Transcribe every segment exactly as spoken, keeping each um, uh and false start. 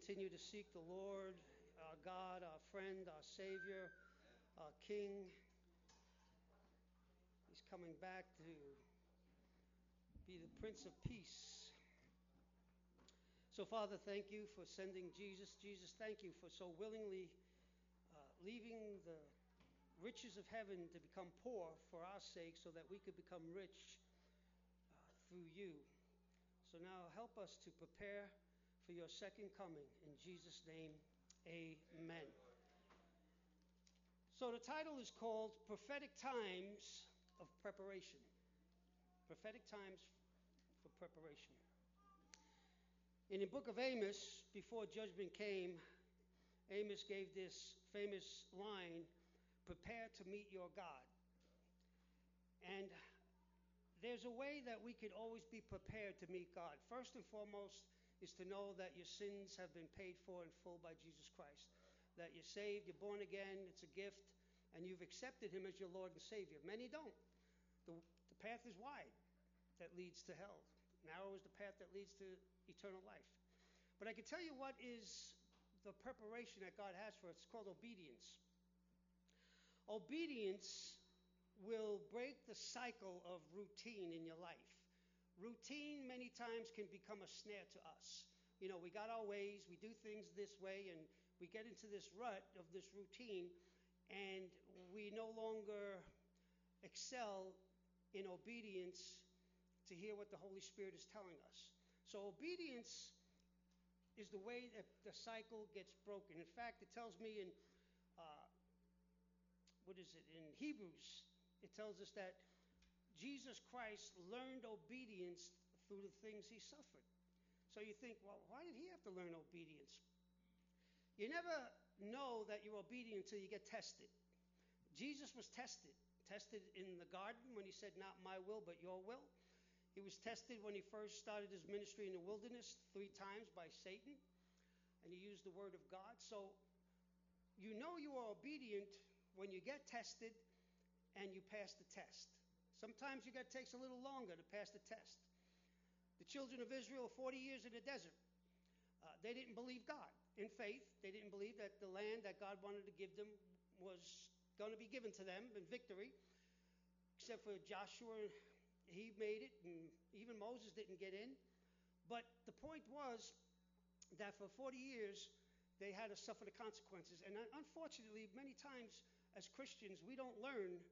continue to seek the Lord, our God, our friend, our Savior, our King. He's coming back to be the Prince of Peace. So, Father, thank you for sending Jesus. Jesus, thank you for so willingly uh, leaving the riches of heaven to become poor for our sake so that we could become rich uh, through you. So now help us to prepare for your second coming. In Jesus' name, amen. So the title is called Prophetic Times of Preparation. Prophetic Times for Preparation. In the book of Amos, before judgment came, Amos gave this famous line, "Prepare to meet your God." And there's a way that we could always be prepared to meet God. First and foremost is to know that your sins have been paid for in full by Jesus Christ. That you're saved, you're born again, it's a gift, and you've accepted him as your Lord and Savior. Many don't. The, the path is wide that leads to hell. Narrow is the path that leads to eternal life. But I can tell you what is the preparation that God has for us. It's called obedience. Obedience will break the cycle of routine in your life. Routine many times can become a snare to us. You know, we got our ways, we do things this way, and we get into this rut of this routine, and we no longer excel in obedience to hear what the Holy Spirit is telling us. So obedience is the way that the cycle gets broken. In fact, it tells me in, uh, what is it, in Hebrews, it tells us that Jesus Christ learned obedience through the things he suffered. So you think, well, why did he have to learn obedience? You never know that you're obedient until you get tested. Jesus was tested. Tested in the garden when he said, "Not my will, but your will." He was tested when he first started his ministry in the wilderness three times by Satan. And he used the word of God. So you know you are obedient when you get tested and you pass the test. Sometimes you got takes a little longer to pass the test. The children of Israel, forty years in the desert, uh, they didn't believe God in faith. They didn't believe that the land that God wanted to give them was going to be given to them in victory, except for Joshua. He made it, and even Moses didn't get in. But the point was that for forty years, they had to suffer the consequences. And unfortunately, many times as Christians, we don't learn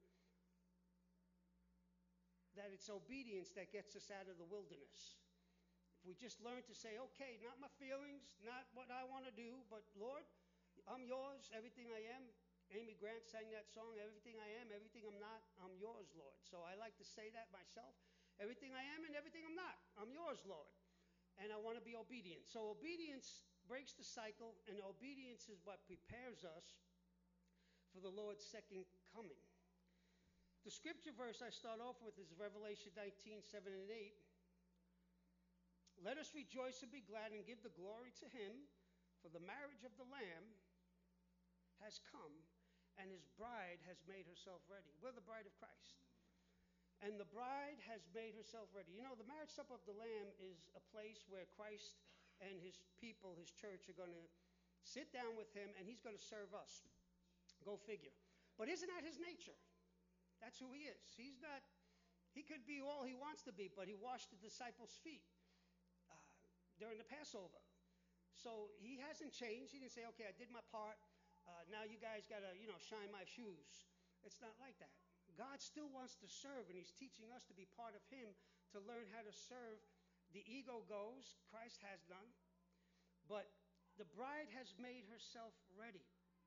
that it's obedience that gets us out of the wilderness. If we just learn to say, okay, not my feelings, not what I want to do, but Lord, I'm yours, everything I am. Amy Grant sang that song, everything I am, everything I'm not, I'm yours, Lord. So I like to say that myself. Everything I am and everything I'm not, I'm yours, Lord. And I want to be obedient. So obedience breaks the cycle, and obedience is what prepares us for the Lord's second coming. The scripture verse I start off with is Revelation nineteen, seven and eight. "Let us rejoice and be glad and give the glory to him, for the marriage of the Lamb has come, and his bride has made herself ready." We're the bride of Christ. And the bride has made herself ready. You know, the marriage supper of the Lamb is a place where Christ and his people, his church, are going to sit down with him, and he's going to serve us. Go figure. But isn't that his nature? That's who he is. He's not, he could be all he wants to be, but he washed the disciples' feet uh, during the Passover. So he hasn't changed. He didn't say, okay, I did my part. Uh, now you guys got to, you know, shine my shoes. It's not like that. God still wants to serve, and he's teaching us to be part of him, to learn how to serve. The ego goes. Christ has none. But the bride has made herself ready.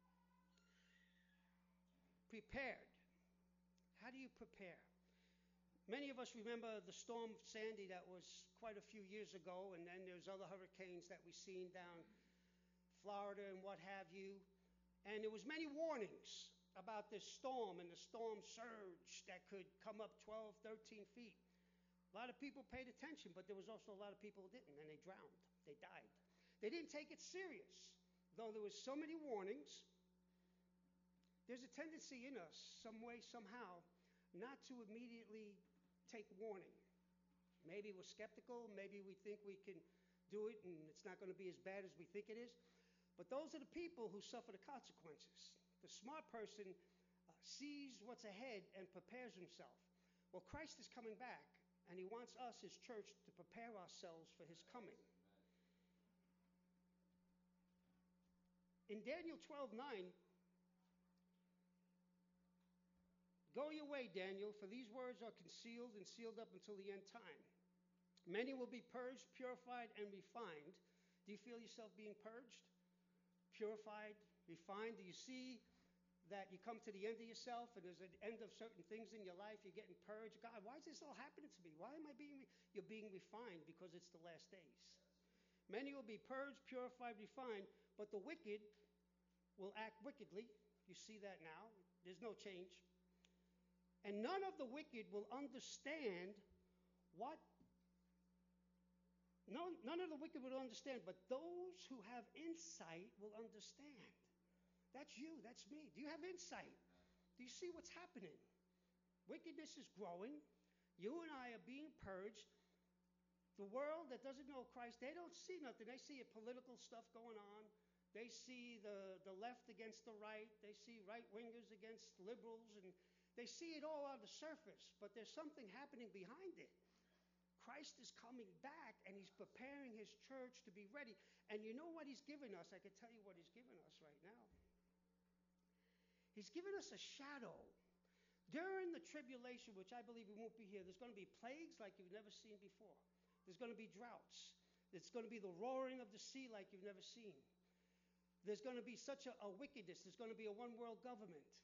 Prepared. How do you prepare? Many of us remember the storm Sandy that was quite a few years ago, and then there's other hurricanes that we've seen down Florida and what have you. And there was many warnings about this storm and the storm surge that could come up twelve, thirteen feet. A lot of people paid attention, but there was also a lot of people who didn't, and they drowned. They died. They didn't take it serious. Though there was so many warnings, there's a tendency in us, some way, somehow, not to immediately take warning. Maybe we're skeptical. Maybe we think we can do it and it's not going to be as bad as we think it is. But those are the people who suffer the consequences. The smart person uh, sees what's ahead and prepares himself. Well, Christ is coming back, and he wants us, his church, to prepare ourselves for his coming. In Daniel twelve nine, go your way, Daniel, for these words are concealed and sealed up until the end time. Many will be purged, purified, and refined. Do you feel yourself being purged, purified, refined? Do you see that you come to the end of yourself and there's an end of certain things in your life? You're getting purged. God, why is this all happening to me? Why am I being, re-? You're being refined because it's the last days. Many will be purged, purified, refined, but the wicked will act wickedly. You see that now. There's no change. And none of the wicked will understand what, no, none of the wicked will understand, but those who have insight will understand. That's you, that's me. Do you have insight? Do you see what's happening? Wickedness is growing. You and I are being purged. The world that doesn't know Christ, they don't see nothing. They see political stuff going on. They see the, the left against the right. They see right-wingers against liberals, and they see it all on the surface, but there's something happening behind it. Christ is coming back, and he's preparing his church to be ready. And you know what he's given us? I can tell you what he's given us right now. He's given us a shadow. During the tribulation, which I believe we won't be here, there's going to be plagues like you've never seen before. There's going to be droughts. It's going to be the roaring of the sea like you've never seen. There's going to be such a, a wickedness. There's going to be a one-world government.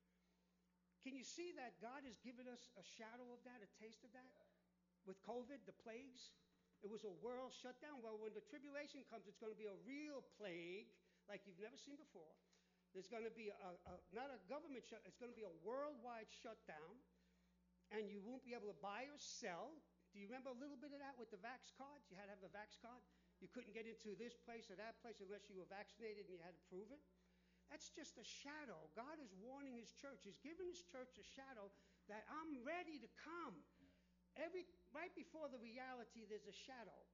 Can you see that God has given us a shadow of that, a taste of that? With COVID, the plagues, it was a world shutdown. Well, when the tribulation comes, it's going to be a real plague like you've never seen before. There's going to be a, a not a government shut, it's going to be a worldwide shutdown, and you won't be able to buy or sell. Do you remember a little bit of that with the vax cards? You had to have a vax card. You couldn't get into this place or that place unless you were vaccinated and you had to prove it. That's just a shadow. God is warning his church. He's giving his church a shadow that I'm ready to come. Every right before the reality, there's a shadow.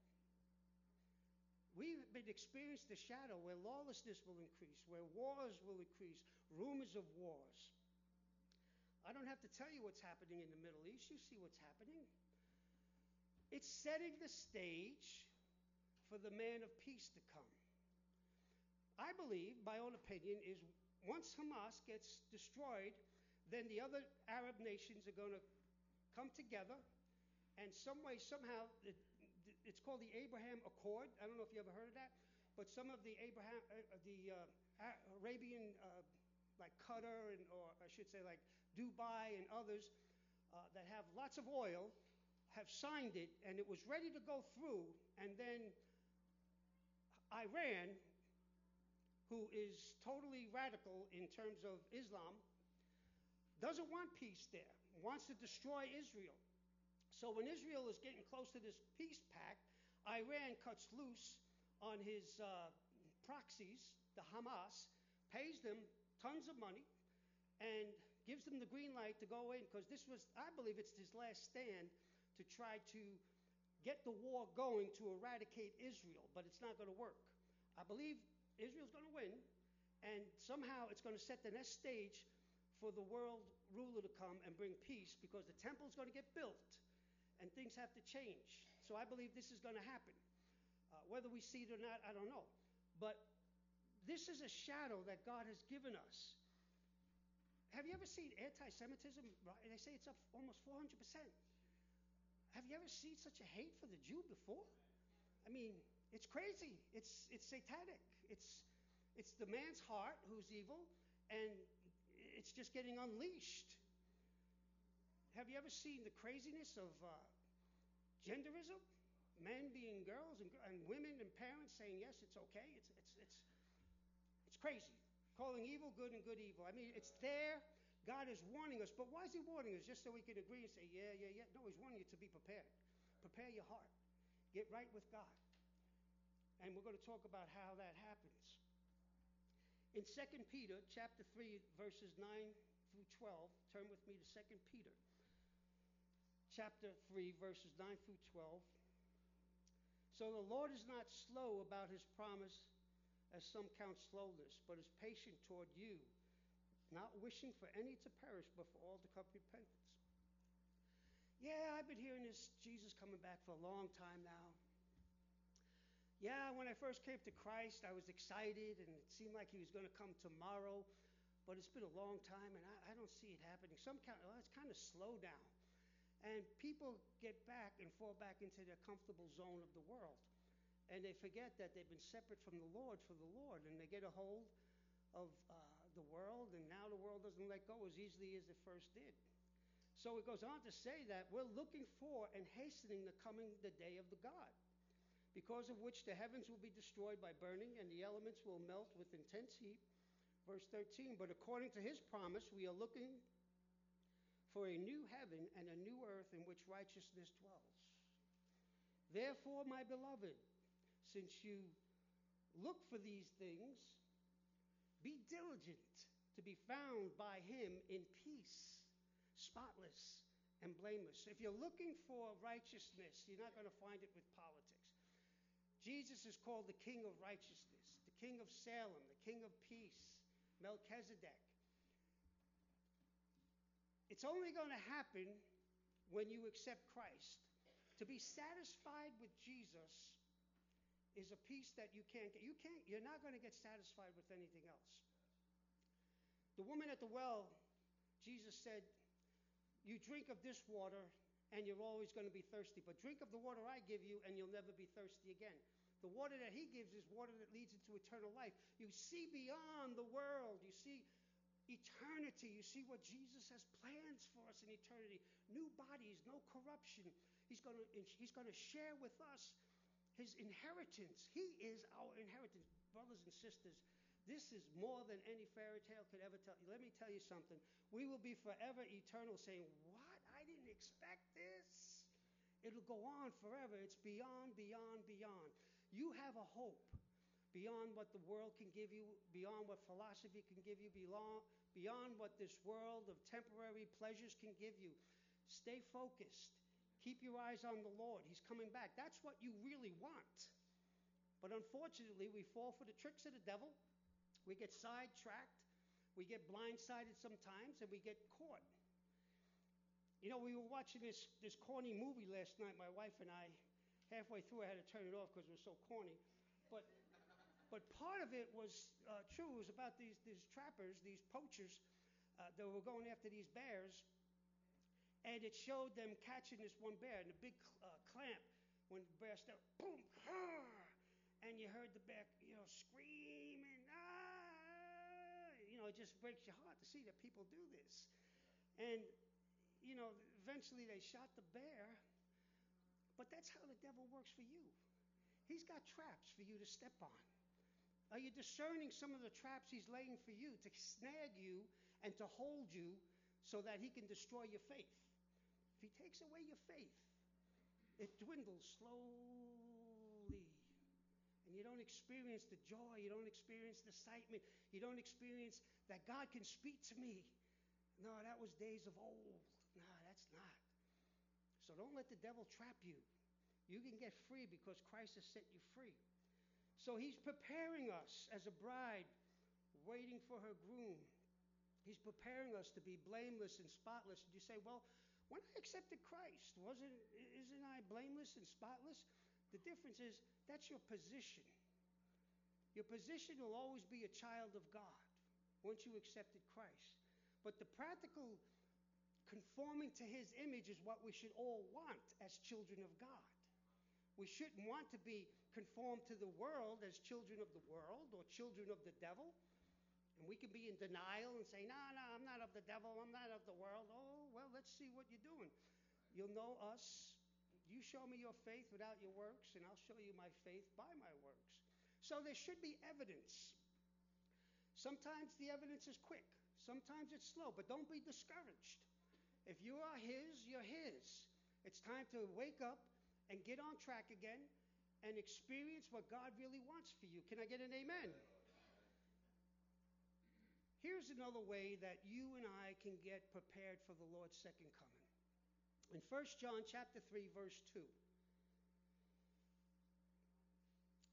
We've been experiencing the shadow where lawlessness will increase, where wars will increase, rumors of wars. I don't have to tell you what's happening in the Middle East. You see what's happening. It's setting the stage for the man of peace to come. I believe, my own opinion, is once Hamas gets destroyed, then the other Arab nations are going to come together, and some way, somehow, it, it's called the Abraham Accord. I don't know if you ever heard of that, but some of the Abraham, uh, the uh, Arabian, uh, like Qatar, and, or I should say like Dubai and others uh, that have lots of oil, have signed it, and it was ready to go through, and then Iran, who is totally radical in terms of Islam, doesn't want peace there, wants to destroy Israel. So when Israel is getting close to this peace pact, Iran cuts loose on his uh, proxies, the Hamas, pays them tons of money, and gives them the green light to go in, because this was, I believe it's his last stand to try to get the war going to eradicate Israel, but it's not going to work. I believe Israel's going to win, and somehow it's going to set the next stage for the world ruler to come and bring peace, because the temple's going to get built, and things have to change. So I believe this is going to happen. Uh, whether we see it or not, I don't know. But this is a shadow that God has given us. Have you ever seen anti-Semitism? They say it's up almost four hundred percent. Have you ever seen such a hate for the Jew before? I mean, it's crazy. It's it's satanic. It's it's the man's heart who's evil, and it's just getting unleashed. Have you ever seen the craziness of uh, genderism? Men being girls, and, and women and parents saying yes, it's okay. It's it's it's it's crazy. Calling evil good and good evil. I mean, it's there. God is warning us, but why is he warning us? Just so we can agree and say, yeah, yeah, yeah. No, he's warning you to be prepared. Prepare your heart. Get right with God. And we're going to talk about how that happens. In Second Peter chapter three, verses nine through twelve, turn with me to Second Peter chapter three, verses nine through twelve. So the Lord is not slow about his promise, as some count slowness, but is patient toward you, not wishing for any to perish, but for all to come to repentance. Yeah, I've been hearing this Jesus coming back for a long time now. Yeah, when I first came to Christ, I was excited, and it seemed like he was going to come tomorrow, but it's been a long time, and I, I don't see it happening. Some kind, well, it's kind of slow now. And people get back and fall back into their comfortable zone of the world. And they forget that they've been separate from the Lord for the Lord. And they get a hold of uh, the world, and now the world doesn't let go as easily as it first did. So it goes on to say that we're looking for and hastening the coming, the day of the God, because of which the heavens will be destroyed by burning, and the elements will melt with intense heat. Verse thirteen, but according to his promise, we are looking for a new heaven and a new earth in which righteousness dwells. Therefore, my beloved, since you look for these things, be diligent to be found by him in peace, spotless and blameless. If you're looking for righteousness, you're not going to find it with politics. Jesus is called the King of Righteousness, the King of Salem, the King of Peace, Melchizedek. It's only going to happen when you accept Christ. To be satisfied with Jesus is a peace that you can't get. You can't, you're not going to get satisfied with anything else. The woman at the well, Jesus said, you drink of this water and you're always going to be thirsty. But drink of the water I give you and you'll never be thirsty again. The water that he gives is water that leads into eternal life. You see beyond the world. You see eternity. You see what Jesus has plans for us in eternity. New bodies, no corruption. He's going to, he's going to share with us his inheritance. He is our inheritance. Brothers and sisters, this is more than any fairy tale could ever tell you. Let me tell you something. We will be forever eternal saying, what? I didn't expect this. It'll go on forever. It's beyond, beyond, beyond. You have a hope beyond what the world can give you, beyond what philosophy can give you, beyond, beyond what this world of temporary pleasures can give you. Stay focused. Keep your eyes on the Lord. He's coming back. That's what you really want. But unfortunately, we fall for the tricks of the devil. We get sidetracked. We get blindsided sometimes, and we get caught. You know, we were watching this, this corny movie last night, my wife and I. Halfway through, I had to turn it off because it was so corny. But but part of it was uh, true. It was about these, these trappers, these poachers uh, that were going after these bears. And it showed them catching this one bear in a big uh, clamp. When the bear started, boom, ah, and you heard the bear, you know, screaming, ah, you know, it just breaks your heart to see that people do this. And, you know, eventually they shot the bear. But that's how the devil works for you. He's got traps for you to step on. Are you discerning some of the traps he's laying for you to snag you and to hold you so that he can destroy your faith? If he takes away your faith, it dwindles slowly. And you don't experience the joy. You don't experience the excitement. You don't experience that God can speak to me. No, that was days of old. No, that's not. So don't let the devil trap you. You can get free because Christ has set you free. So he's preparing us as a bride waiting for her groom. He's preparing us to be blameless and spotless. And you say, well, when I accepted Christ, wasn't, isn't I blameless and spotless? The difference is that's your position. Your position will always be a child of God once you accepted Christ. But the practical conforming to his image is what we should all want as children of God. We shouldn't want to be conformed to the world as children of the world or children of the devil. And we can be in denial and say, no, no, I'm not of the devil. I'm not of the world. Oh, well, let's see what you're doing. You'll know us. You show me your faith without your works, and I'll show you my faith by my works. So there should be evidence. Sometimes the evidence is quick. Sometimes it's slow. But don't be discouraged. If you are his, you're his. It's time to wake up and get on track again and experience what God really wants for you. Can I get an amen? Here's another way that you and I can get prepared for the Lord's second coming. In First John chapter three, verse two.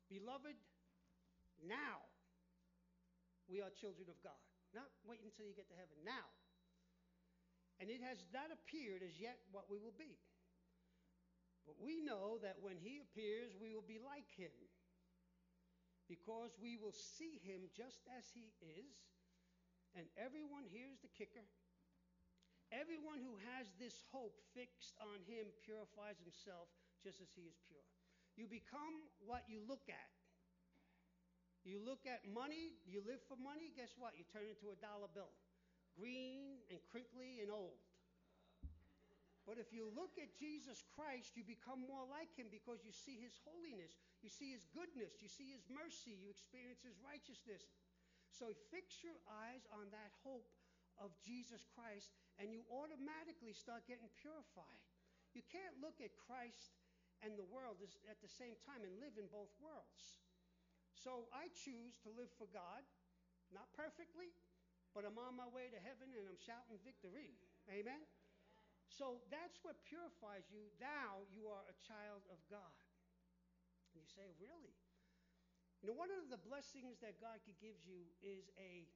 Beloved, now we are children of God. Not wait until you get to heaven. Now. And it has not appeared as yet what we will be. But we know that when he appears, we will be like him, because we will see him just as he is. And everyone, here's the kicker, everyone who has this hope fixed on him purifies himself just as he is pure. You become what you look at. You look at money, you live for money, guess what? You turn into a dollar bill. Green and crinkly and old. But if you look at Jesus Christ, you become more like him because you see his holiness, you see his goodness, you see his mercy, you experience his righteousness. So fix your eyes on that hope of Jesus Christ, and you automatically start getting purified. You can't look at Christ and the world at the same time and live in both worlds. So I choose to live for God, not perfectly, but I'm on my way to heaven and I'm shouting victory. Amen? So that's what purifies you. Now you are a child of God. And you say, really? You know, one of the blessings that God gives you is a,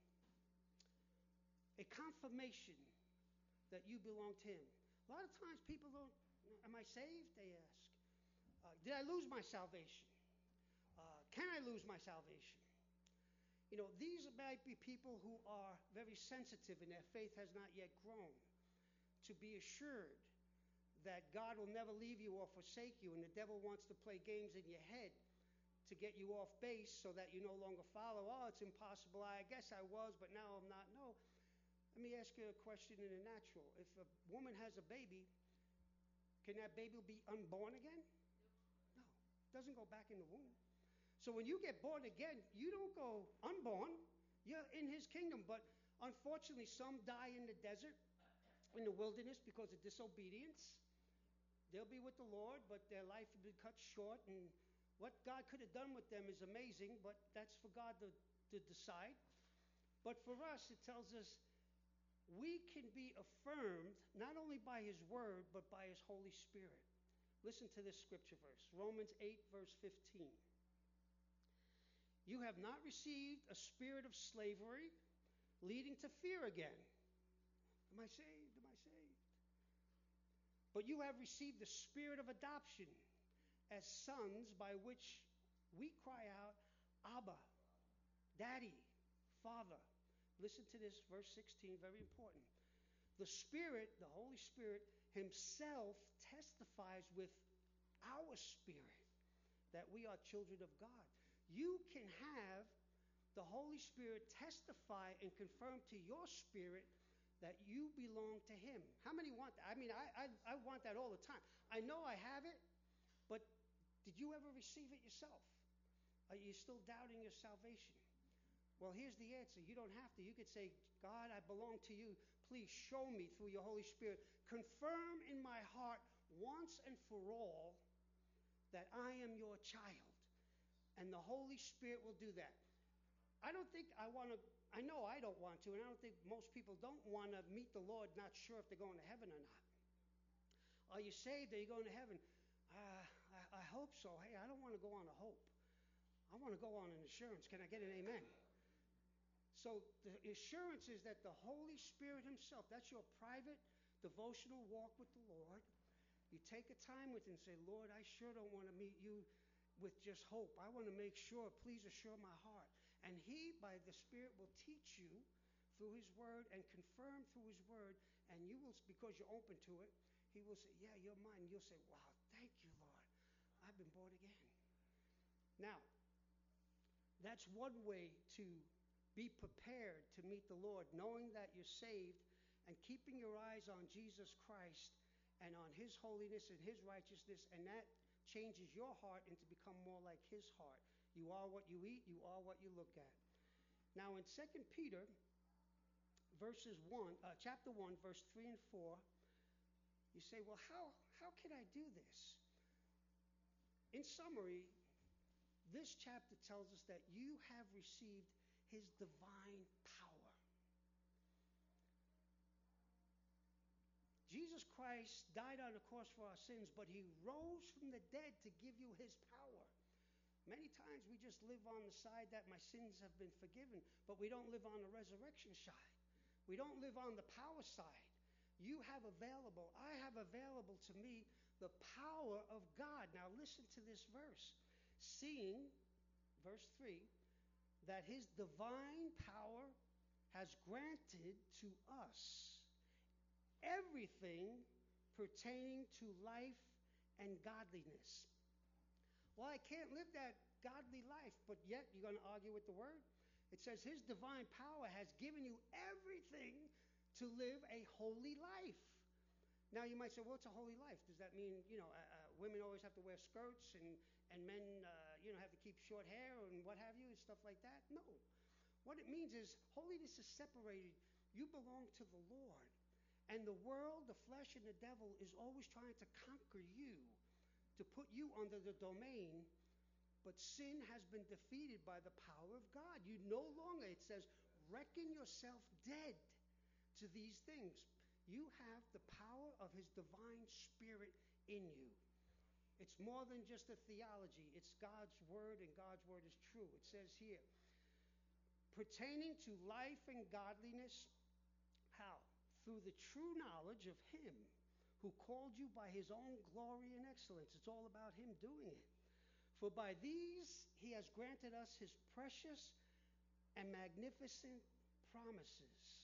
a confirmation that you belong to him. A lot of times people don't, am I saved? They ask. Uh, did I lose my salvation? Uh, can I lose my salvation? You know, these might be people who are very sensitive and their faith has not yet grown. To be assured that God will never leave you or forsake you, and the devil wants to play games in your head to get you off base so that you no longer follow. Oh, it's impossible. I guess I was, but now I'm not. No. Let me ask you a question in the natural. If a woman has a baby, can that baby be unborn again? No. It doesn't go back in the womb. So when you get born again, you don't go unborn. You're in his kingdom. But unfortunately, some die in the desert, in the wilderness, because of disobedience. They'll be with the Lord, but their life will be cut short. And what God could have done with them is amazing, but that's for God to, to decide. But for us, it tells us we can be affirmed not only by his word, but by his Holy Spirit. Listen to this scripture verse, Romans eight, verse fifteen. You have not received a spirit of slavery leading to fear again. Am I saved? Am I saved? But you have received the spirit of adoption as sons, by which we cry out, Abba, Daddy, Father. Listen to this, verse sixteen, very important. The Spirit, the Holy Spirit himself testifies with our spirit that we are children of God. You can have the Holy Spirit testify and confirm to your spirit that you belong to him. How many want that? I mean, I, I, I want that all the time. I know I have it, but did you ever receive it yourself? Are you still doubting your salvation? Well, here's the answer. You don't have to. You could say, God, I belong to you. Please show me through your Holy Spirit. Confirm in my heart once and for all that I am your child. And the Holy Spirit will do that. I don't think I want to, I know I don't want to, and I don't think most people don't want to meet the Lord not sure if they're going to heaven or not. Are you saved? Are you going to heaven? Uh, I, I hope so. Hey, I don't want to go on a hope. I want to go on an assurance. Can I get an amen? So the assurance is that the Holy Spirit himself, that's your private devotional walk with the Lord. You take a time with him and say, Lord, I sure don't want to meet you with just hope. I want to make sure, please assure my heart. And he, by the Spirit, will teach you through his word and confirm through his word. And you will, because you're open to it, he will say, yeah, you're mine. You'll say, wow, thank you, Lord. I've been born again. Now, that's one way to be prepared to meet the Lord, knowing that you're saved and keeping your eyes on Jesus Christ and on his holiness and his righteousness, and that changes your heart into become more like his heart. You are what you eat, you are what you look at. Now in Second Peter, verses one, uh, chapter one, verse three and four, you say, well, how, how can I do this? In summary, this chapter tells us that you have received his divine power. Jesus Christ died on the cross for our sins, but he rose from the dead to give you his power. Many times we just live on the side that my sins have been forgiven, but we don't live on the resurrection side. We don't live on the power side. You have available, I have available to me the power of God. Now listen to this verse. Seeing, verse three, that his divine power has granted to us everything pertaining to life and godliness. Well, I can't live that godly life, but yet you're going to argue with the word? It says his divine power has given you everything to live a holy life. Now you might say, well, what's a holy life? Does that mean, you know, uh, uh, women always have to wear skirts and, and men, uh, you know, have to keep short hair and what have you and stuff like that? No. What it means is holiness is separated. You belong to the Lord. And the world, the flesh, and the devil is always trying to conquer you, to put you under the domain. But sin has been defeated by the power of God. You no longer, it says, reckon yourself dead to these things. You have the power of his divine spirit in you. It's more than just a theology. It's God's word, and God's word is true. It says here, pertaining to life and godliness, how? Through the true knowledge of him who called you by his own glory and excellence. It's all about him doing it. For by these he has granted us his precious and magnificent promises,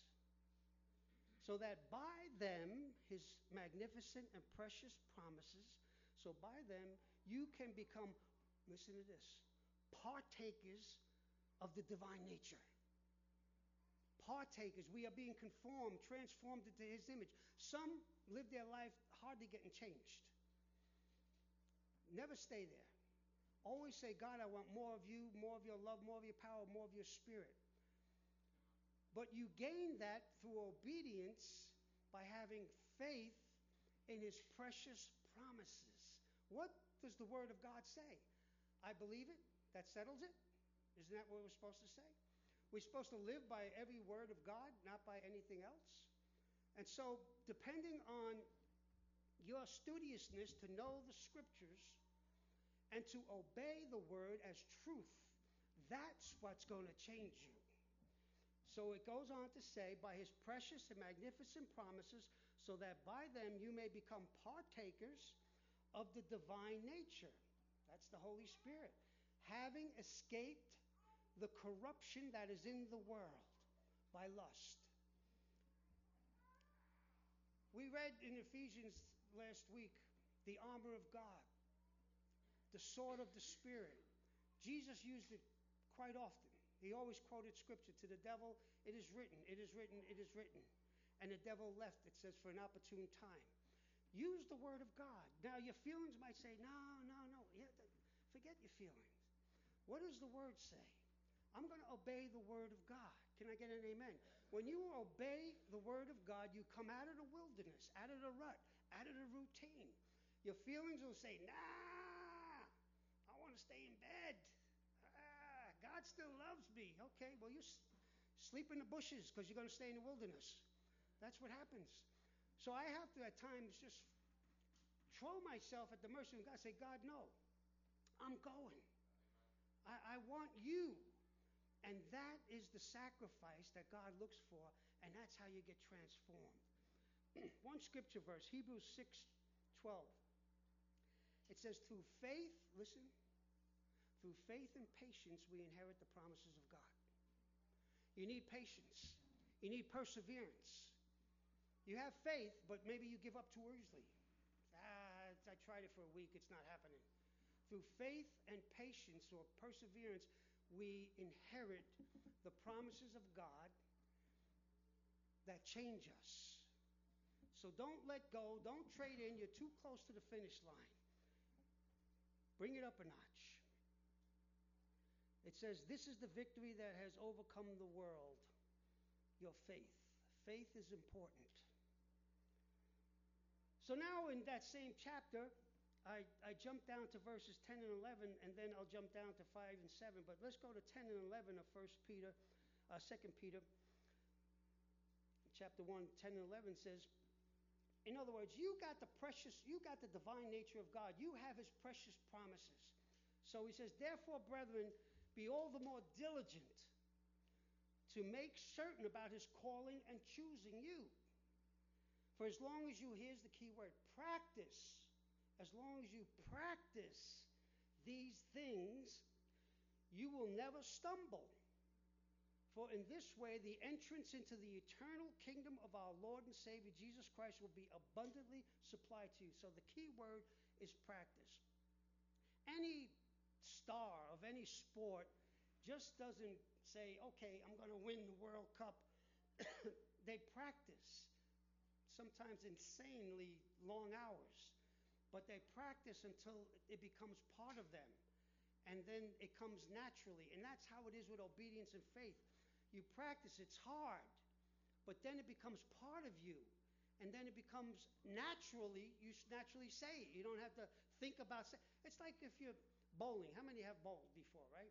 so that by them, his magnificent and precious promises, so by them you can become, listen to this, partakers of the divine nature. Partakers. We are being conformed, transformed into his image. Some live their life hardly getting changed. Never stay there. Always say, God, I want more of you, more of your love, more of your power, more of your spirit. But you gain that through obedience by having faith in his precious promises. What does the word of God say? I believe it. That settles it. Isn't that what we're supposed to say? We're supposed to live by every word of God, not by anything else. And so, depending on your studiousness to know the scriptures and to obey the word as truth, that's what's going to change you. So it goes on to say, by his precious and magnificent promises, so that by them you may become partakers of the divine nature. That's the Holy Spirit. Having escaped the corruption that is in the world by lust. We read in Ephesians last week, the armor of God, the sword of the Spirit. Jesus used it quite often. He always quoted scripture to the devil. It is written, it is written, it is written. And the devil left, it says, for an opportune time. Use the word of God. Now your feelings might say, no, no, no. Yeah, forget your feelings. What does the word say? I'm going to obey the word of God. Can I get an amen? When you obey the word of God, you come out of the wilderness, out of the rut, out of the routine. Your feelings will say, nah, I want to stay in bed. Ah, God still loves me. Okay, well, you s- sleep in the bushes because you're going to stay in the wilderness. That's what happens. So I have to at times just throw myself at the mercy of God. Say, God, no, I'm going. I, I want you. And that is the sacrifice that God looks for, and that's how you get transformed. One scripture verse, Hebrews six twelve. It says, through faith, listen, through faith and patience we inherit the promises of God. You need patience. You need perseverance. You have faith, but maybe you give up too easily. Ah, I tried it for a week, it's not happening. Through faith and patience or perseverance, we inherit the promises of God that change us. So don't let go. Don't trade in. You're too close to the finish line. Bring it up a notch. It says, this is the victory that has overcome the world, your faith. Faith is important. So now in that same chapter, I, I jump down to verses ten and eleven, and then I'll jump down to five and seven. But let's go to ten and eleven of First Peter, uh, Second Peter, chapter one, ten and eleven says, in other words, you got the precious, you got the divine nature of God. You have his precious promises. So he says, therefore, brethren, be all the more diligent to make certain about his calling and choosing you. For as long as you, here's the key word, practice, as long as you practice these things, you will never stumble. For in this way, the entrance into the eternal kingdom of our Lord and Savior Jesus Christ will be abundantly supplied to you. So the key word is practice. Any star of any sport just doesn't say, okay, I'm going to win the World Cup. They practice, sometimes insanely long hours, but they practice until it becomes part of them. And then it comes naturally. And that's how it is with obedience and faith. You practice, it's hard, but then it becomes part of you. And then it becomes naturally, you naturally say it. You don't have to think about it. It's like if you're bowling. How many have bowled before, right?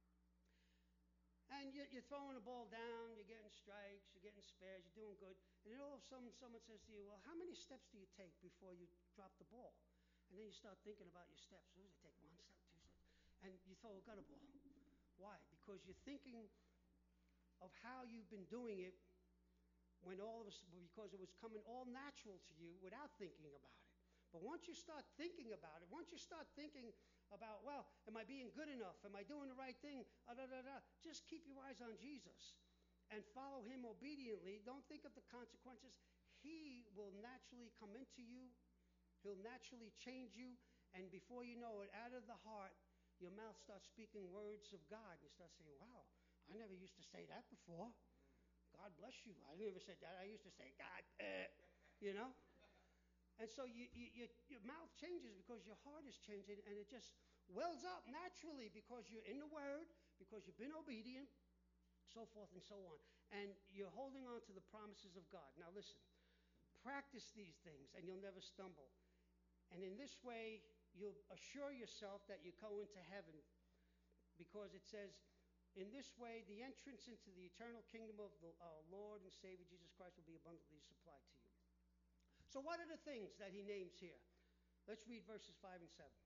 And you're, you're throwing the ball down, you're getting strikes, you're getting spares, you're doing good. And then all of a sudden someone says to you, well, how many steps do you take before you drop the ball? And then you start thinking about your steps. What does it take? One step, two steps. And you throw a gutter ball. Why? Because you're thinking of how you've been doing it when all of us, because it was coming all natural to you without thinking about it. But once you start thinking about it, once you start thinking about, well, am I being good enough? Am I doing the right thing? Uh, da, da, da. Just keep your eyes on Jesus and follow him obediently. Don't think of the consequences. He will naturally come into you. He'll naturally change you. And before you know it, out of the heart, your mouth starts speaking words of God. You start saying, wow, I never used to say that before. God bless you. I never said that. I used to say, God, eh, you know. And so you, you, you, your mouth changes because your heart is changing, and it just wells up naturally because you're in the Word, because you've been obedient, so forth and so on. And you're holding on to the promises of God. Now listen, practice these things, and you'll never stumble. And in this way, you'll assure yourself that you go into heaven, because it says, in this way, the entrance into the eternal kingdom of the, our Lord and Savior Jesus Christ will be abundantly supplied to you. So what are the things that he names here? Let's read verses five and seven.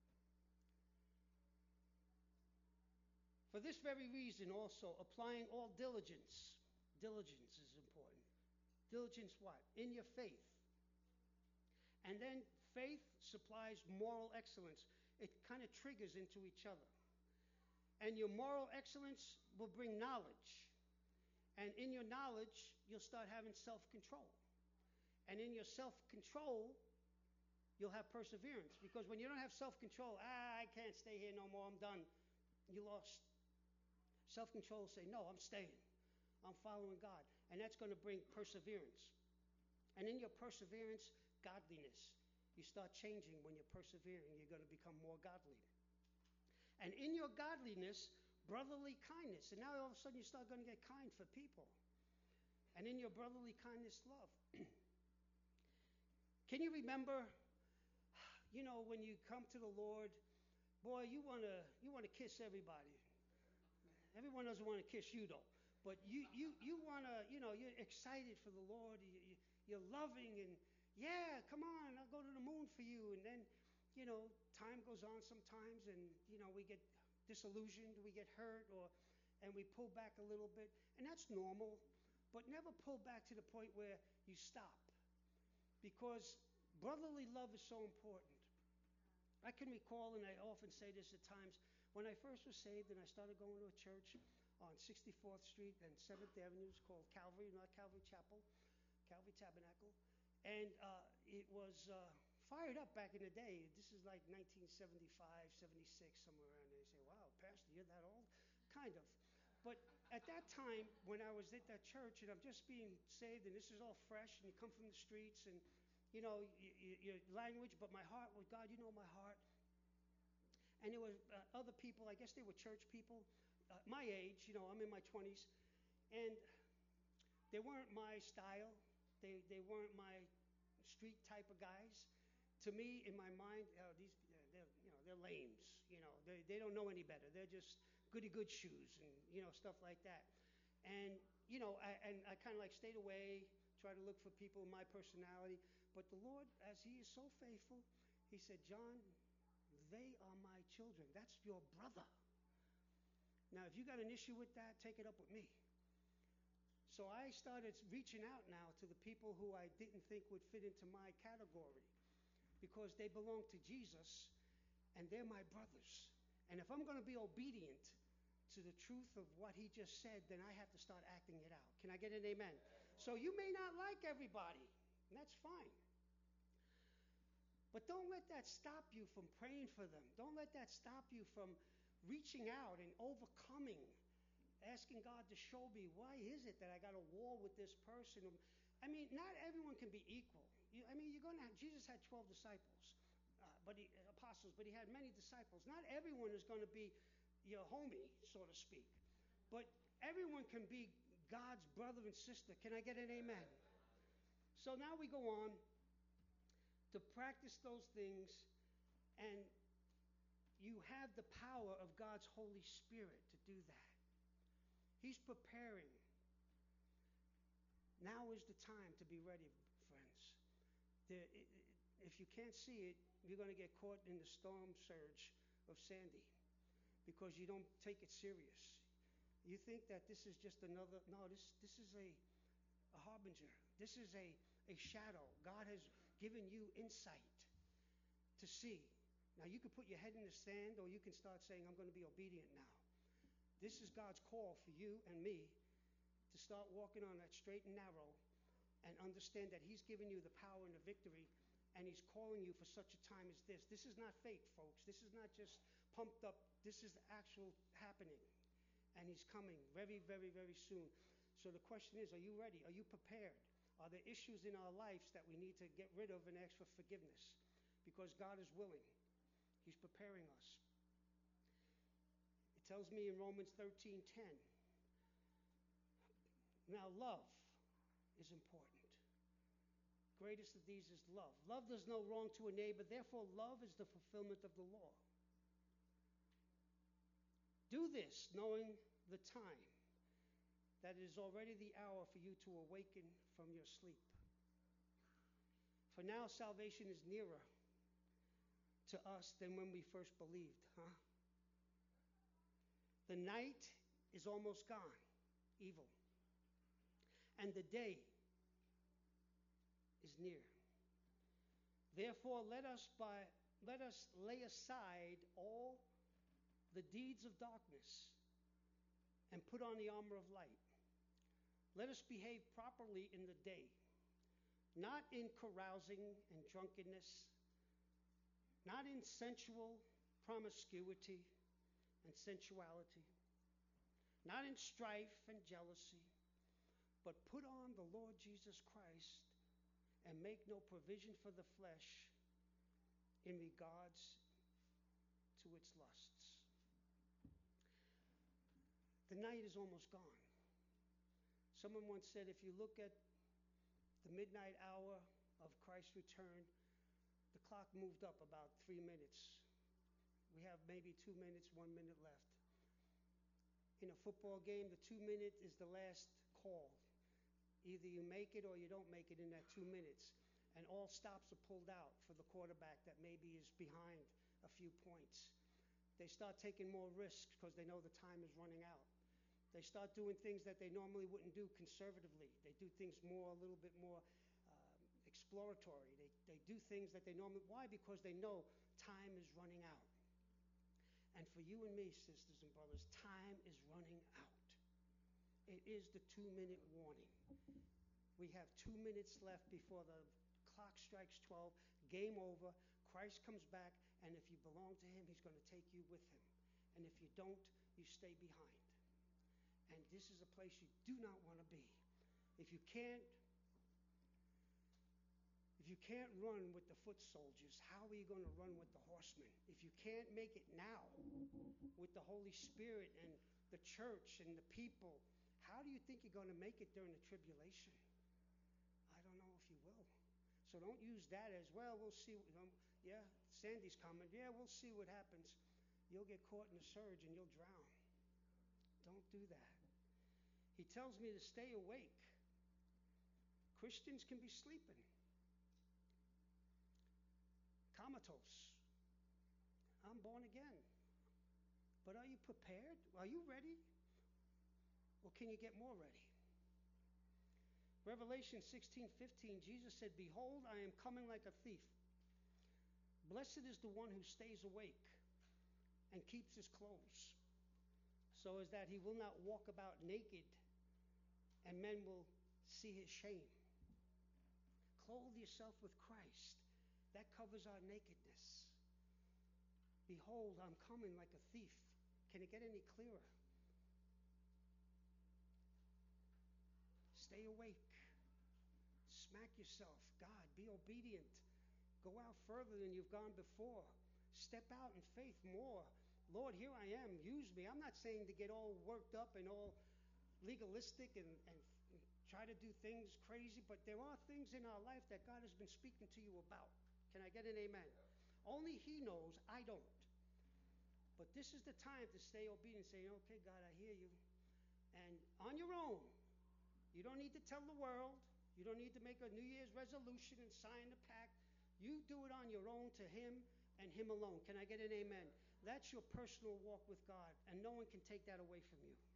For this very reason also, applying all diligence. Diligence is important. Diligence what? In your faith. And then faith supplies moral excellence. It kind of triggers into each other. And your moral excellence will bring knowledge. And in your knowledge, you'll start having self-control. And in your self-control, you'll have perseverance. Because when you don't have self-control, ah, I can't stay here no more, I'm done. You lost. Self-control will say, no, I'm staying. I'm following God. And that's going to bring perseverance. And in your perseverance, godliness. You start changing when you're persevering. You're going to become more godly. And in your godliness, brotherly kindness. And now all of a sudden you start going to get kind for people. And in your brotherly kindness, love. Can you remember, you know, when you come to the Lord, boy, you want to you want to kiss everybody. Everyone doesn't want to kiss you, though. But you you you want to, you know, you're excited for the Lord. You, you, you're loving and, yeah, come on, I'll go to the moon for you. And then, you know, time goes on sometimes, and, you know, we get disillusioned, we get hurt, or and we pull back a little bit. And that's normal, but never pull back to the point where you stop. Because brotherly love is so important. I can recall, and I often say this at times, when I first was saved and I started going to a church on sixty-fourth Street and seventh Avenue, it's called Calvary, not Calvary Chapel, Calvary Tabernacle. And uh, it was uh, fired up back in the day. This is like nineteen seventy-five, seventy-six, somewhere around there. You say, wow, Pastor, you're that old? Kind of. But at that time, when I was at that church and I'm just being saved and this is all fresh and you come from the streets and, you know, y- y- your language, but my heart was, God, you know my heart. And there were uh, other people, I guess they were church people, uh, my age, you know, I'm in my twenties, and they weren't my style. They they weren't my street type of guys. To me, in my mind, uh, these they're you know they're lames. You know, they they don't know any better. They're just goody good shoes and you know stuff like that. And you know, I, and I kind of like stayed away, try to look for people in my personality. But the Lord, as He is so faithful, He said, John, they are my children. That's your brother. Now, if you got an issue with that, take it up with me. So I started reaching out now to the people who I didn't think would fit into my category because they belong to Jesus and they're my brothers. And if I'm going to be obedient to the truth of what he just said, then I have to start acting it out. Can I get an amen? So you may not like everybody, and that's fine. But don't let that stop you from praying for them. Don't let that stop you from reaching out and overcoming, asking God to show me, why is it that I got a war with this person? I mean, not everyone can be equal. You, I mean, you're going to have, Jesus had twelve disciples, uh, but he, apostles, but he had many disciples. Not everyone is going to be your homie, so to speak. But everyone can be God's brother and sister. Can I get an amen? So now we go on to practice those things, and you have the power of God's Holy Spirit to do that. He's preparing. Now is the time to be ready, friends. The, it, it, if you can't see it, you're going to get caught in the storm surge of Sandy because you don't take it serious. You think that this is just another, no, this this is a, a harbinger. This is a, a shadow. God has given you insight to see. Now you can put your head in the sand or you can start saying, I'm going to be obedient now. This is God's call for you and me to start walking on that straight and narrow and understand that he's given you the power and the victory and he's calling you for such a time as this. This is not fake, folks. This is not just pumped up. This is actual happening. And he's coming very, very, very soon. So the question is, are you ready? Are you prepared? Are there issues in our lives that we need to get rid of and ask for forgiveness? Because God is willing. He's preparing us. It tells me in Romans thirteen ten. Now love is important. Greatest of these is love. Love does no wrong to a neighbor. Therefore, love is the fulfillment of the law. Do this knowing the time, that it is already the hour for you to awaken from your sleep. For now salvation is nearer to us than when we first believed, huh? The night is almost gone, evil, and the day is near. Therefore, let us by let us lay aside all the deeds of darkness and put on the armor of light. Let us behave properly in the day, not in carousing and drunkenness, not in sensual promiscuity and sensuality, not in strife and jealousy, but put on the Lord Jesus Christ and make no provision for the flesh in regards to its lusts. The night is almost gone. Someone once said, if you look at the midnight hour of Christ's return, the clock moved up about three minutes. We have maybe two minutes, one minute left. In a football game, the two minute is the last call. Either you make it or you don't make it in that two minutes. And all stops are pulled out for the quarterback that maybe is behind a few points. They start taking more risks because they know the time is running out. They start doing things that they normally wouldn't do conservatively. They do things more, a little bit more uh, exploratory. They, they do things that they normally, why? Because they know time is running out. And for you and me, sisters and brothers, time is running out. It is the two-minute warning. We have two minutes left before the clock strikes twelve. Game over. Christ comes back, and if you belong to him, he's going to take you with him. And if you don't, you stay behind. And this is a place you do not want to be. If you can't, if you can't run with the foot soldiers, how are you going to run with the horsemen? If you can't make it now with the Holy Spirit and the church and the people, how do you think you're going to make it during the tribulation? I don't know if you will. So don't use that as, well, we'll see. Um, yeah, Sandy's coming. Yeah, we'll see what happens. You'll get caught in a surge and you'll drown. Don't do that. He tells me to stay awake. Christians can be sleeping. Comatose. I'm born again. But are you prepared? Are you ready? Or can you get more ready? Revelation sixteen fifteen, Jesus said, "Behold, I am coming like a thief. Blessed is the one who stays awake and keeps his clothes, so as that he will not walk about naked, and men will see his shame." Clothe yourself with Christ. That covers our nakedness. Behold, I'm coming like a thief. Can it get any clearer? Stay awake. Smack yourself. God, be obedient. Go out further than you've gone before. Step out in faith more. Lord, here I am. Use me. I'm not saying to get all worked up and all legalistic and, and, and try to do things crazy, but there are things in our life that God has been speaking to you about. Can I get an amen? Only He knows. I don't. But this is the time to stay obedient, say, okay, God, I hear you. And on your own, you don't need to tell the world. You don't need to make a New Year's resolution and sign the pact. You do it on your own to Him and Him alone. Can I get an amen? That's your personal walk with God, and no one can take that away from you.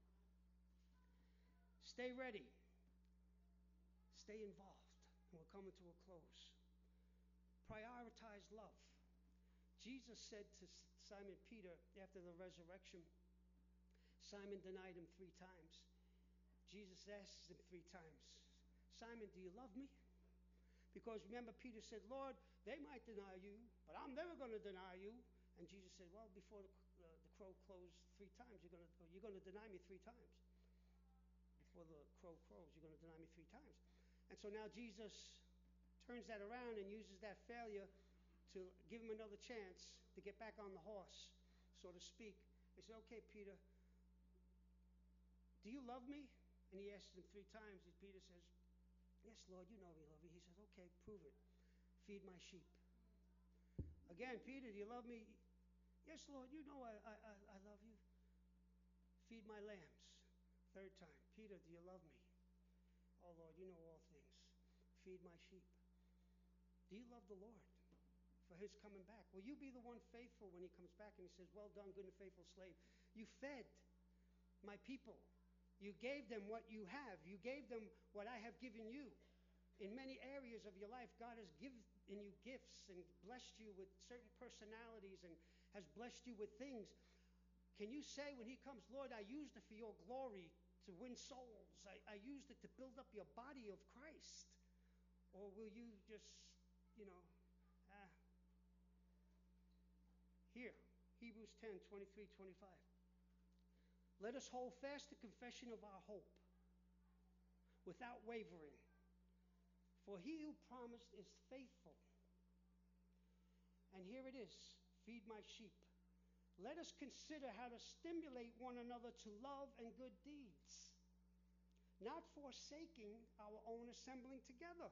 Stay ready. Stay involved. And we're coming to a close. Prioritize love. Jesus said to Simon Peter after the resurrection, Simon denied Him three times. Jesus asked him three times, Simon, do you love me? Because remember, Peter said, Lord, they might deny you, but I'm never going to deny you. And Jesus said, well, before the, uh, the crow crows three times, you're going to you're going to deny me three times. Before the crow crows, you're going to deny me three times. And so now Jesus turns that around and uses that failure to give him another chance to get back on the horse, so to speak. He said, okay, Peter, do you love me? And he asks him three times, and Peter says, yes, Lord, you know me, love you. He says, okay, prove it. Feed my sheep. Again, Peter, do you love me? Yes, Lord, you know I, I, I love you. Feed my lambs. Third time, Peter, do you love me? Oh, Lord, you know all things. Feed my sheep. Do you love the Lord for His coming back? Will you be the one faithful when He comes back and He says, well done, good and faithful slave. You fed my people. You gave them what you have. You gave them what I have given you. In many areas of your life, God has given you gifts and blessed you with certain personalities and has blessed you with things. Can you say when He comes, Lord, I used it for your glory to win souls. I, I used it to build up your body of Christ. Or will you just, you know, ah. Here, Hebrews ten, twenty-three, twenty-five. Let us hold fast the confession of our hope without wavering. For He who promised is faithful. And here it is, feed my sheep. Let us consider how to stimulate one another to love and good deeds, not forsaking our own assembling together,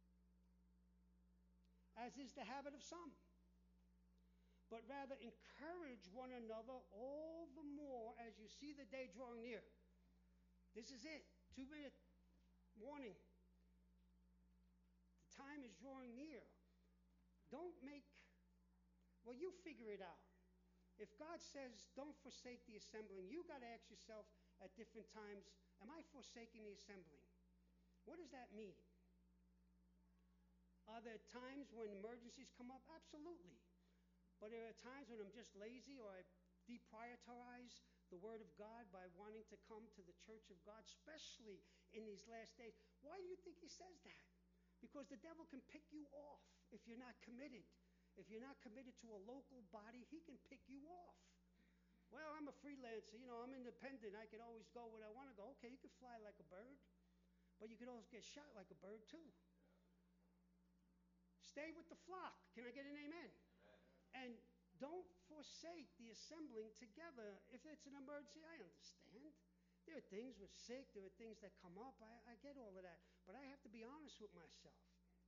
as is the habit of some, but rather encourage one another all the more as you see the day drawing near. This is it. Two-minute warning. The time is drawing near. Don't make, well, you figure it out. If God says don't forsake the assembling, you got to ask yourself at different times, am I forsaking the assembling? What does that mean? Are there times when emergencies come up? Absolutely. But there are times when I'm just lazy or I deprioritize the Word of God by wanting to come to the church of God, especially in these last days. Why do you think He says that? Because the devil can pick you off if you're not committed. If you're not committed to a local body, he can pick you off. Well, I'm a freelancer. You know, I'm independent. I can always go where I want to go. Okay, you can fly like a bird, but you could also get shot like a bird too. Stay with the flock. Can I get an amen? Amen. And don't forsake the assembling together. If it's an emergency, I understand. There are things we're sick. There are things that come up. I, I get all of that. But I have to be honest with myself.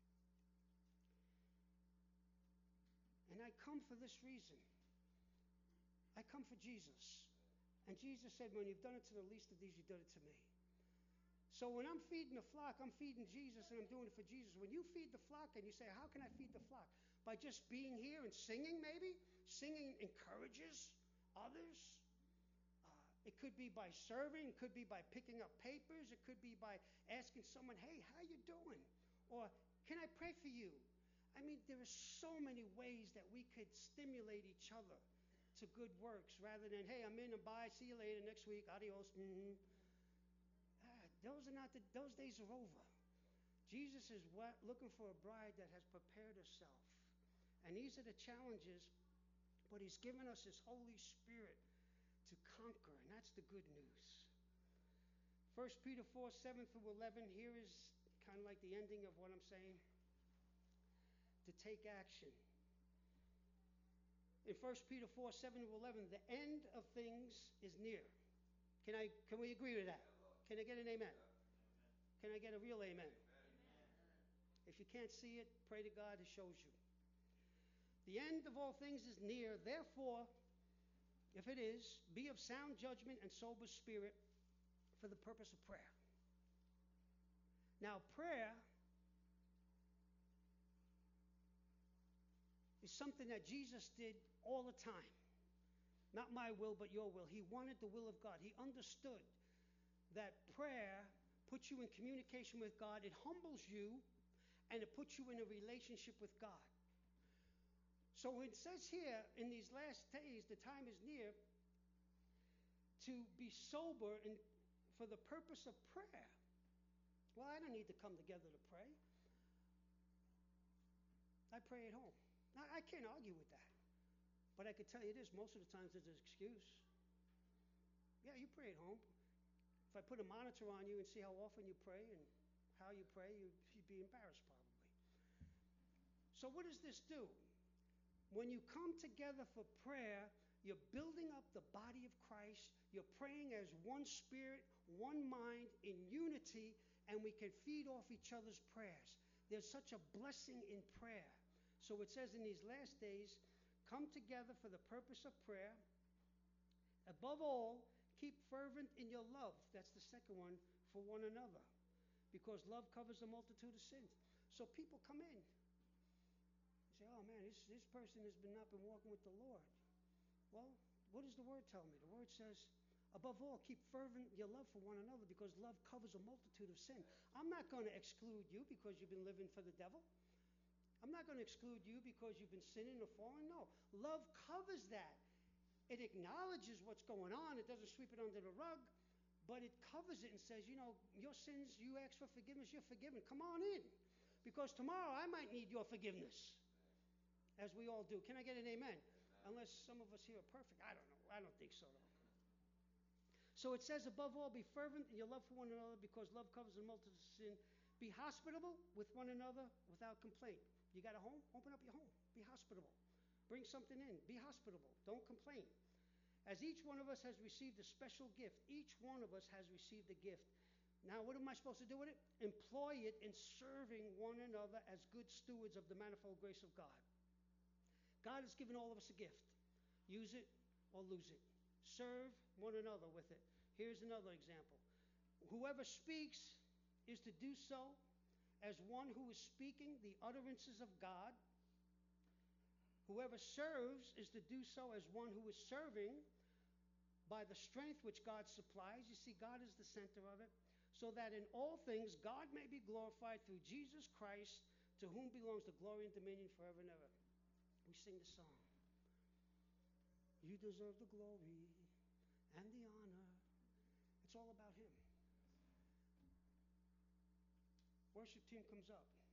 And I come for this reason. I come for Jesus. And Jesus said, when you've done it to the least of these, you've done it to me. So when I'm feeding the flock, I'm feeding Jesus and I'm doing it for Jesus. When you feed the flock and you say, how can I feed the flock? By just being here and singing maybe? Singing encourages others. It could be by serving. It could be by picking up papers. It could be by asking someone, hey, how you doing? Or, can I pray for you? I mean, there are so many ways that we could stimulate each other to good works rather than, hey, I'm in and bye, see you later next week, adios. Mm-hmm. Ah, those are not the, those days are over. Jesus is what, looking for a bride that has prepared herself. And these are the challenges, but he's given us his Holy Spirit to conquer, and that's the good news. First Peter four, seven through eleven, here is kind of like the ending of what I'm saying. To take action. In First Peter four, seven to eleven, the end of things is near. Can I? Can we agree with that? Can I get an amen? Can I get a real amen? If you can't see it, pray to God, it shows you. The end of all things is near. Therefore, if it is, be of sound judgment and sober spirit for the purpose of prayer. Now, prayer is something that Jesus did all the time. Not my will, but your will. He wanted the will of God. He understood that prayer puts you in communication with God. It humbles you, and it puts you in a relationship with God. So it says here, in these last days, the time is near to be sober and for the purpose of prayer. Well, I don't need to come together to pray. I pray at home. Now, I can't argue with that. But I can tell you this, most of the times there's an excuse. Yeah, you pray at home. If I put a monitor on you and see how often you pray and how you pray, you'd, you'd be embarrassed probably. So what does this do? When you come together for prayer, you're building up the body of Christ. You're praying as one spirit, one mind, in unity, and we can feed off each other's prayers. There's such a blessing in prayer. So it says in these last days, come together for the purpose of prayer. Above all, keep fervent in your love. That's the second one, for one another. Because love covers a multitude of sins. So people come in. You say, oh man, this, this person has been not been walking with the Lord. Well, what does the word tell me? The word says, above all, keep fervent your love for one another, because love covers a multitude of sin. I'm not going to exclude you because you've been living for the devil. I'm not going to exclude you because you've been sinning or falling. No. Love covers that. It acknowledges what's going on. It doesn't sweep it under the rug, but it covers it and says, you know, your sins, you ask for forgiveness, you're forgiven. Come on in, because tomorrow I might need your forgiveness, as we all do. Can I get an amen? Amen. Unless some of us here are perfect. I don't know. I don't think so, though. So it says, above all, be fervent in your love for one another, because love covers a multitude of sin. Be hospitable with one another without complaint. You got a home? Open up your home. Be hospitable. Bring something in. Be hospitable. Don't complain. As each one of us has received a special gift, each one of us has received a gift. Now, what am I supposed to do with it? Employ it in serving one another as good stewards of the manifold grace of God. God has given all of us a gift. Use it or lose it. Serve one another with it. Here's another example. Whoever speaks is to do so as one who is speaking the utterances of God. Whoever serves is to do so as one who is serving by the strength which God supplies. You see, God is the center of it. So that in all things God may be glorified through Jesus Christ, to whom belongs the glory and dominion forever and ever. We sing the song. You deserve the glory and the honor. It's all about him. Worship team comes up.